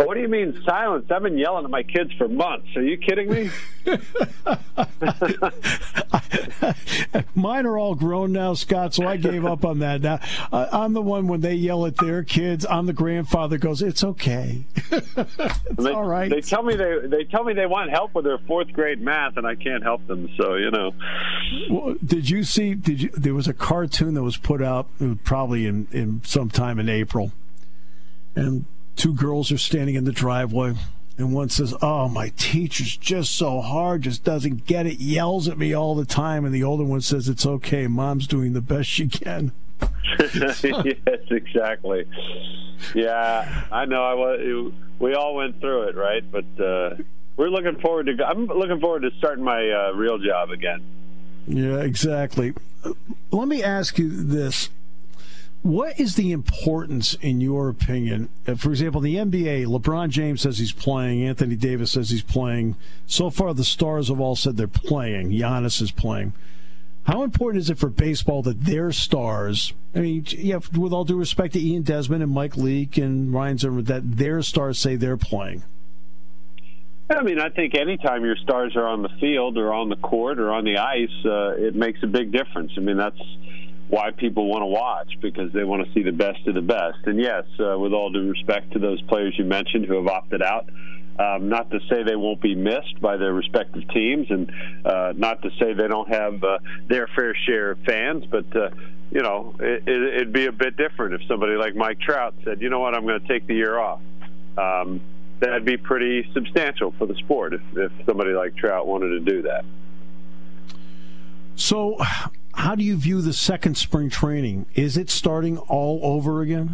Oh, what do you mean silence? I've been yelling at my kids for months. Are you kidding me? Mine are all grown now, Scott, so I gave up on that. Now, I'm the one when they yell at their kids, I'm the grandfather goes, it's okay. It's all right. They tell me they want help with their fourth grade math, and I can't help them, so, you know. Well, there was a cartoon that was put out probably in sometime in April, and two girls are standing in the driveway, and one says, oh, my teacher's just so hard, just doesn't get it, yells at me all the time. And the older one says, it's okay, Mom's doing the best she can. Yes, exactly. Yeah, I know. We all went through it, right? But I'm looking forward to starting my real job again. Yeah, exactly. Let me ask you this. What is the importance, in your opinion? For example, the NBA, LeBron James says he's playing. Anthony Davis says he's playing. So far, the stars have all said they're playing. Giannis is playing. How important is it for baseball that their stars, I mean, yeah, with all due respect to Ian Desmond and Mike Leake and Ryan Zimmerman, that their stars say they're playing? I mean, I think anytime your stars are on the field or on the court or on the ice, it makes a big difference. I mean, that's why people want to watch, because they want to see the best of the best. And yes, with all due respect to those players you mentioned who have opted out, not to say they won't be missed by their respective teams, and not to say they don't have their fair share of fans, but you know, it'd be a bit different if somebody like Mike Trout said, you know what, I'm going to take the year off. That'd be pretty substantial for the sport if somebody like Trout wanted to do that. So how do you view the second spring training? Is it starting all over again?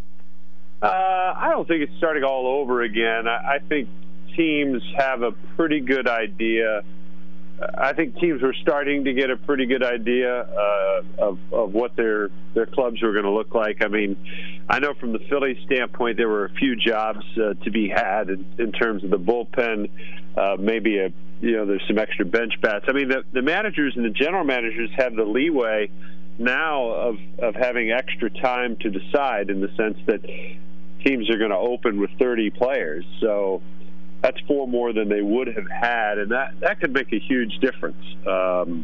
I don't think it's starting all over again. I think teams have a pretty good idea. I think teams were starting to get a pretty good idea of what their clubs were going to look like. I mean, I know from the Phillies standpoint, there were a few jobs to be had in terms of the bullpen. Maybe there's some extra bench bats. I mean, the managers and the general managers have the leeway now of having extra time to decide, in the sense that teams are going to open with 30 players. So that's 4 more than they would have had, and that could make a huge difference. So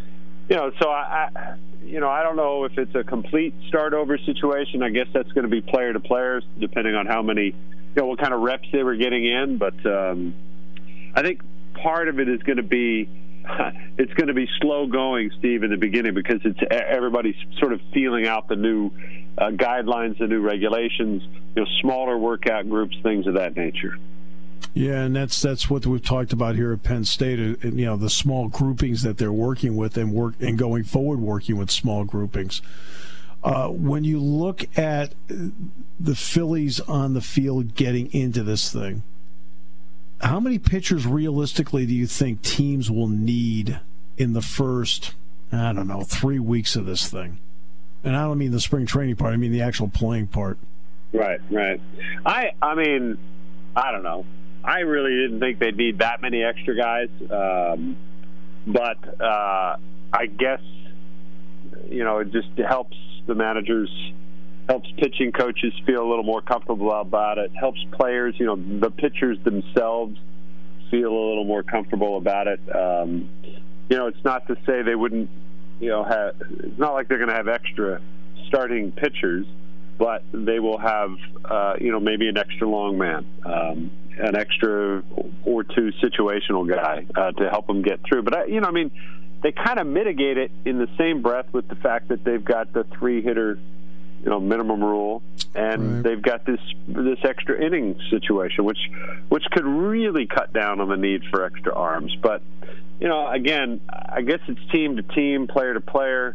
I don't know if it's a complete start over situation. I guess that's going to be player to players, depending on how many, what kind of reps they were getting in. But I think part of it is going to be it's going to be slow going, Steve, in the beginning, because everybody's sort of feeling out the new guidelines, the new regulations, smaller workout groups, things of that nature. Yeah, and that's what we've talked about here at Penn State. The small groupings that they're working with, and going forward working with small groupings. When you look at the Phillies on the field getting into this thing, how many pitchers realistically do you think teams will need in the first, 3 weeks of this thing? And I don't mean the spring training part. I mean the actual playing part. Right. I mean, I don't know. I really didn't think they'd need that many extra guys. But I guess, it just helps the managers, helps pitching coaches feel a little more comfortable about it, helps players, the pitchers themselves feel a little more comfortable about it. It's not to say they wouldn't, it's not like they're going to have extra starting pitchers, but they will have, maybe an extra long man, an extra or two situational guy to help them get through. But, they kind of mitigate it in the same breath with the fact that they've got the 3-hitter, minimum rule, and right. They've got this extra inning situation, which could really cut down on the need for extra arms. But, again, I guess it's team to team, player to player.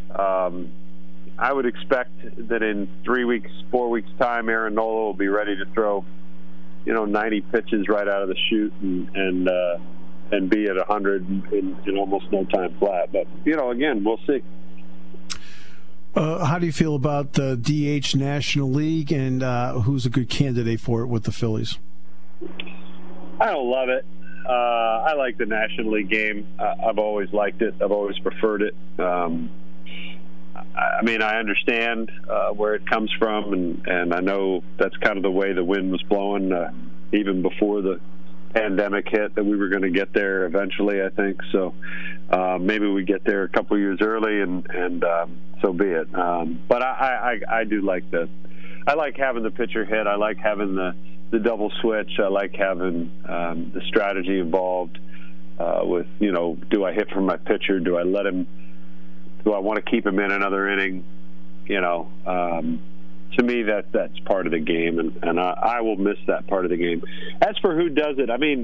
I would expect that in 3 weeks, 4 weeks' time, Aaron Nola will be ready to throw, 90 pitches right out of the chute and be at 100 in almost no time flat. But, again, we'll see. How do you feel about the DH National League, and who's a good candidate for it with the Phillies? I don't love it. I like the National League game. I've always liked it. I've always preferred it. I mean, I understand where it comes from, and I know that's kind of the way the wind was blowing even before the pandemic hit, that we were going to get there eventually, I think. So maybe we get there a couple years early, and so be it. But I do like I like having the pitcher hit. I like having the double switch. I like having the strategy involved with, do I hit from my pitcher? Do I let him? Do I want to keep him in another inning? To me, that's part of the game, and I will miss that part of the game. As for who does it, I mean,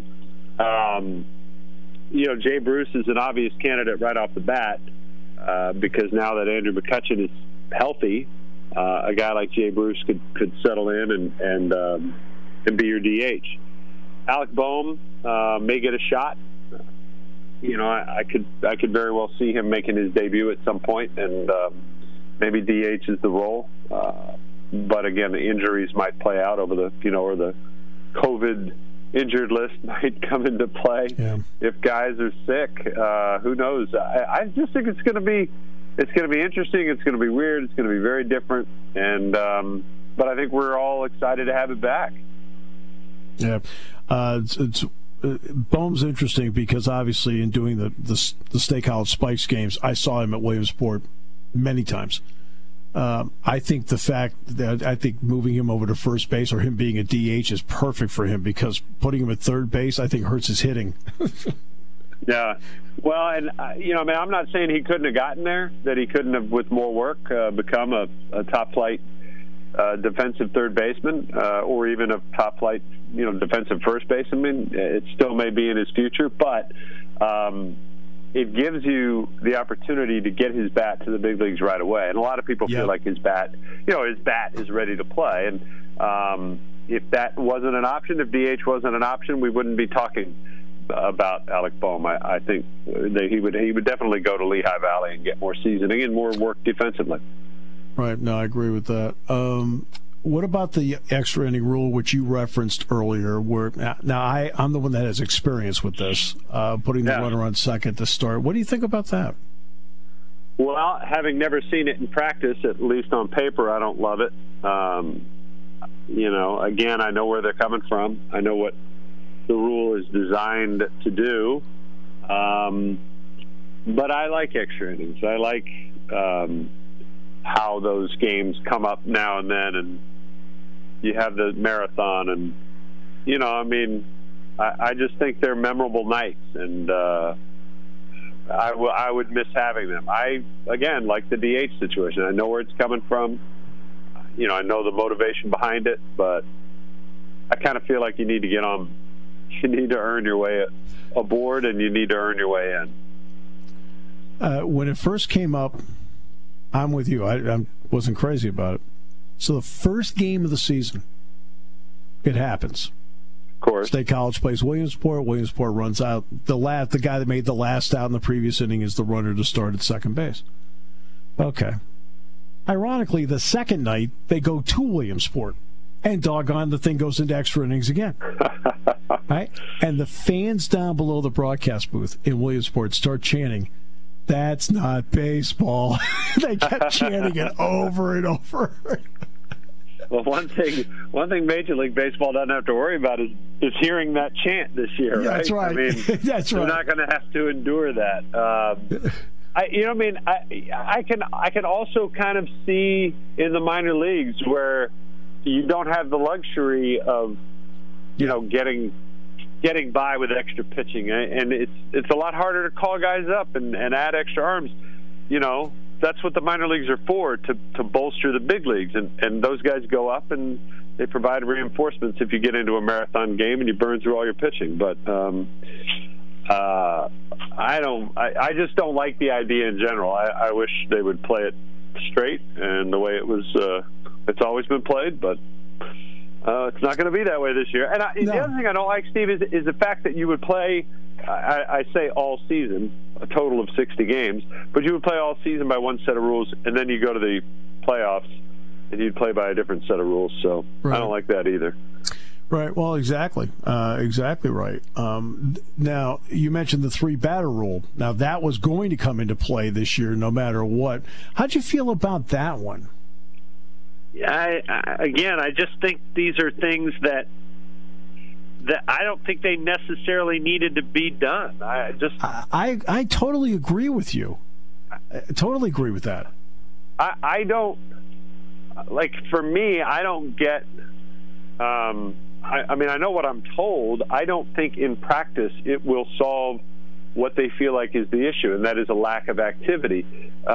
Jay Bruce is an obvious candidate right off the bat because now that Andrew McCutchen is healthy, a guy like Jay Bruce could settle in and be your DH. Alec Bohm may get a shot. I could very well see him making his debut at some point, and maybe DH is the role. But again, the injuries might play out over or the COVID injured list might come into play. Yeah. If guys are sick, who knows? I just think it's going to be interesting. It's going to be weird. It's going to be very different. And but I think we're all excited to have it back. Yeah, Bohm's interesting because obviously in doing the State College Spikes games, I saw him at Williamsport many times. I think the fact that moving him over to first base or him being a DH is perfect for him because putting him at third base, I think, hurts his hitting. Yeah. Well, and, I'm not saying he couldn't have gotten there, that he couldn't have, with more work, become a top-flight defensive third baseman or even a top-flight, defensive first baseman. It still may be in his future, but it gives you the opportunity to get his bat to the big leagues right away. And a lot of people feel like his bat is ready to play. And if that wasn't an option, if DH wasn't an option, we wouldn't be talking about Alec Bohm. I think that he would definitely go to Lehigh Valley and get more seasoning and more work defensively. Right. No, I agree with that. What about the extra inning rule, which you referenced earlier? Where now I'm the one that has experience with this, putting the runner on second to start. What do you think about that? Well, having never seen it in practice, at least on paper, I don't love it. Again, I know where they're coming from. I know what the rule is designed to do. But I like extra innings. I like how those games come up now and then, and you have the marathon, and I just think they're memorable nights, and I would miss having them. I again like the DH situation. I know where it's coming from. I know the motivation behind it, but I kind of feel like you need to get on. You need to earn your way aboard, and you need to earn your way in. When it first came up, I'm with you. I wasn't crazy about it. So the first game of the season, it happens. Of course. State College plays Williamsport. Williamsport runs out. The guy that made the last out in the previous inning is the runner to start at second base. Okay. Ironically, the second night, they go to Williamsport. And doggone, the thing goes into extra innings again. Right? And the fans down below the broadcast booth in Williamsport start chanting, "That's not baseball." They kept chanting it over and over. Well, one thing Major League Baseball doesn't have to worry about is hearing that chant this year, right? That's right. I mean, that's right. They're not going to have to endure that. I can also kind of see in the minor leagues where you don't have the luxury of, getting by with extra pitching, and it's a lot harder to call guys up and add extra arms. That's what the minor leagues are for, to bolster the big leagues, and those guys go up and they provide reinforcements if you get into a marathon game and you burn through all your pitching. But I just don't like the idea in general. I wish they would play it straight and the way it's always been played, but it's not going to be that way this year. And the other thing I don't like, Steve, is the fact that you would play, I say all season, a total of 60 games, but you would play all season by one set of rules, and then you go to the playoffs, and you'd play by a different set of rules. So right. I don't like that either. Right. Well, exactly. Exactly right. Now, you mentioned the 3-batter rule. Now, that was going to come into play this year no matter what. How'd you feel about that one? Yeah, I just think these are things that I don't think they necessarily needed to be done. I totally agree with you. I totally agree with that. I don't, like, for me, I don't get, I mean, I know what I'm told. I don't think in practice it will solve what they feel like is the issue, and that is a lack of activity.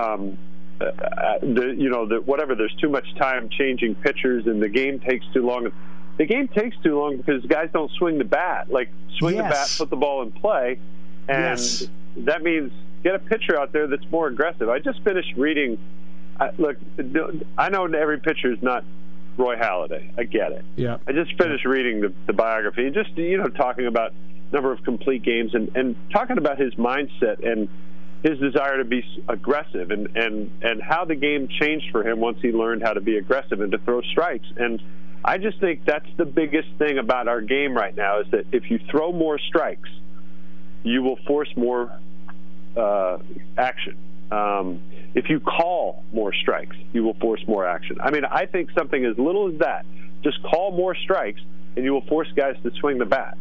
Whatever, there's too much time changing pitchers, and the game takes too long. The game takes too long because guys don't swing the bat. Like, swing the bat, put the ball in play, and that means get a pitcher out there that's more aggressive. I just finished reading. Look, I know every pitcher is not Roy Halladay. I get it. Yeah. I just finished reading the biography, and just talking about number of complete games and talking about his mindset and his desire to be aggressive and how the game changed for him once he learned how to be aggressive and to throw strikes. And I just think that's the biggest thing about our game right now, is that if you throw more strikes, you will force more action. If you call more strikes, you will force more action. I mean, I think something as little as that, just call more strikes, and you will force guys to swing the bat.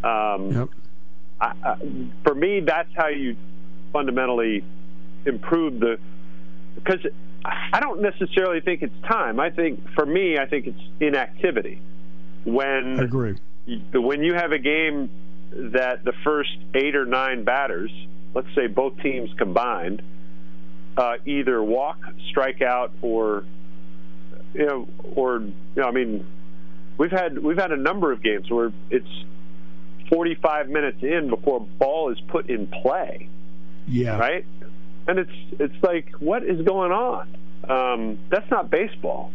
For me, that's how you fundamentally improve because I don't necessarily think it's time. I think it's inactivity. I agree. When you have a game that the first 8 or 9 batters, let's say both teams combined, either walk, strike out, or I mean, we've had a number of games where it's 45 minutes in before a ball is put in play. Yeah. Right? And it's like, what is going on? That's not baseball.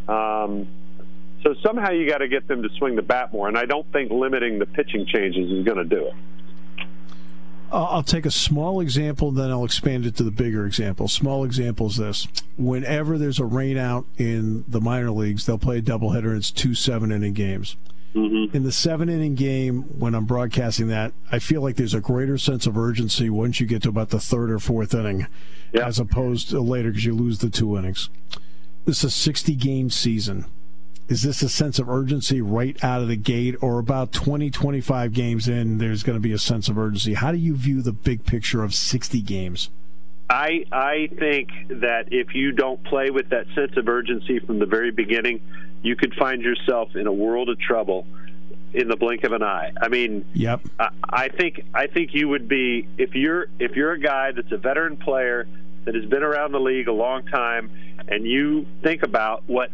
So somehow you got to get them to swing the bat more, and I don't think limiting the pitching changes is going to do it. I'll take a small example, then I'll expand it to the bigger example. Small example is this. Whenever there's a rain out in the minor leagues, they'll play a doubleheader, and it's 2 7-inning games. Mm-hmm. In the 7-inning game, when I'm broadcasting that, I feel like there's a greater sense of urgency once you get to about the 3rd or 4th inning, as opposed to later because you lose the 2 innings. This is a 60-game season. Is this a sense of urgency right out of the gate, or about 20, 25 games in, there's going to be a sense of urgency? How do you view the big picture of 60 games? I think that if you don't play with that sense of urgency from the very beginning, you could find yourself in a world of trouble in the blink of an eye. I mean, I think you would be, if you're a guy that's a veteran player that has been around the league a long time, and you think about what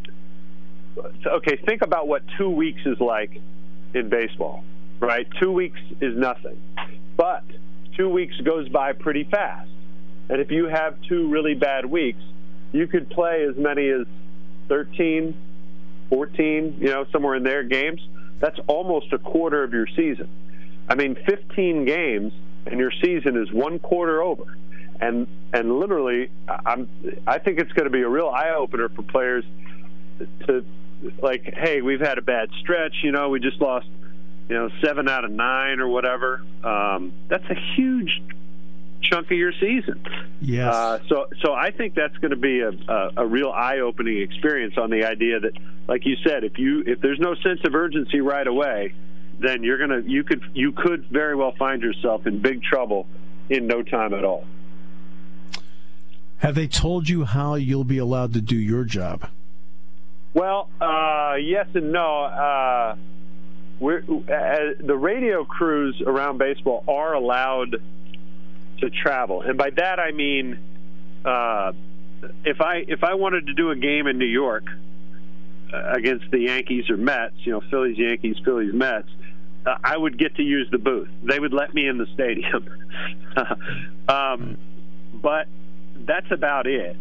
2 weeks is like in baseball, right? 2 weeks is nothing, but 2 weeks goes by pretty fast. And if you have 2 really bad weeks, you could play as many as 13, 14, somewhere in there games. That's almost a quarter of your season. I mean, 15 games and your season is 1 quarter over. And literally, I think it's going to be a real eye-opener for players to, like, hey, we've had a bad stretch. We just lost, 7 out of 9 or whatever. That's a huge chunk of your season. Yes. So I think that's going to be a real eye-opening experience on the idea that, like you said, if there's no sense of urgency right away, then you could very well find yourself in big trouble in no time at all. Have they told you how you'll be allowed to do your job? Well, yes and no. The radio crews around baseball are allowed to travel, and by that I mean, if I wanted to do a game in New York against the Yankees or Mets, Phillies, Yankees, Phillies, Mets, I would get to use the booth. They would let me in the stadium, but that's about it.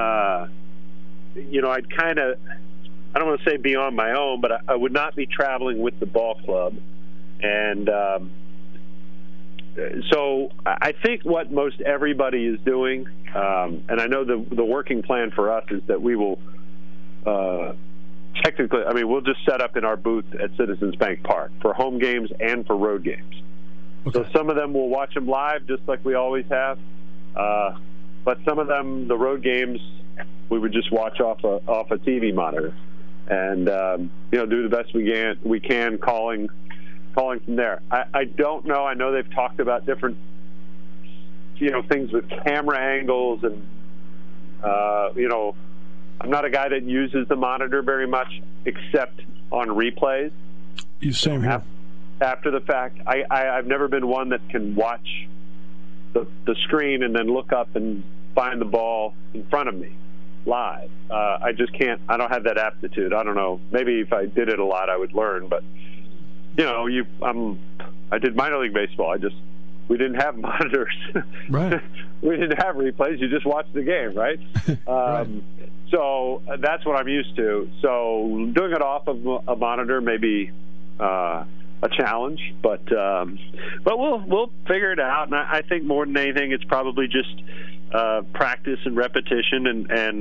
I'd kind of, I don't want to say be on my own, but I would not be traveling with the ball club. And so I think what most everybody is doing, and I know the working plan for us is that we will technically, I mean, we'll just set up in our booth at Citizens Bank Park for home games and for road games. Okay. So some of them we'll watch them live, just like we always have. But some of them, the road games, we would just watch off a TV monitor, and do the best we can calling from there. I don't know. I know they've talked about different things with camera angles, and I'm not a guy that uses the monitor very much, except on replays. Same here. After the fact, I've never been one that can watch the screen and then look up and find the ball in front of me live. I just can't. I don't have that aptitude. I don't know. Maybe if I did it a lot, I would learn. But I did minor league baseball. We didn't have monitors. Right. We didn't have replays. You just watched the game, right? Right. So that's what I'm used to. So doing it off of a monitor may be a challenge, but we'll figure it out. And I think more than anything, it's probably just practice and repetition, and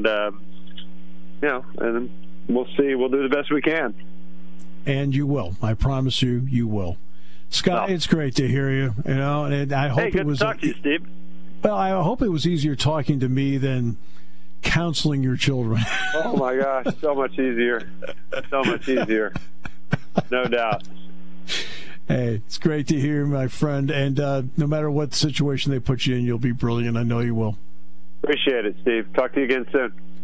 we'll see. We'll do the best we can. And you will. I promise you will. Scott, It's great to hear you. And I hope good to talk to you, Steve. Well, I hope it was easier talking to me than counseling your children. Oh my gosh, so much easier. So much easier. No doubt. Hey, it's great to hear, my friend. And no matter what situation they put you in, you'll be brilliant. I know you will. Appreciate it, Steve. Talk to you again soon.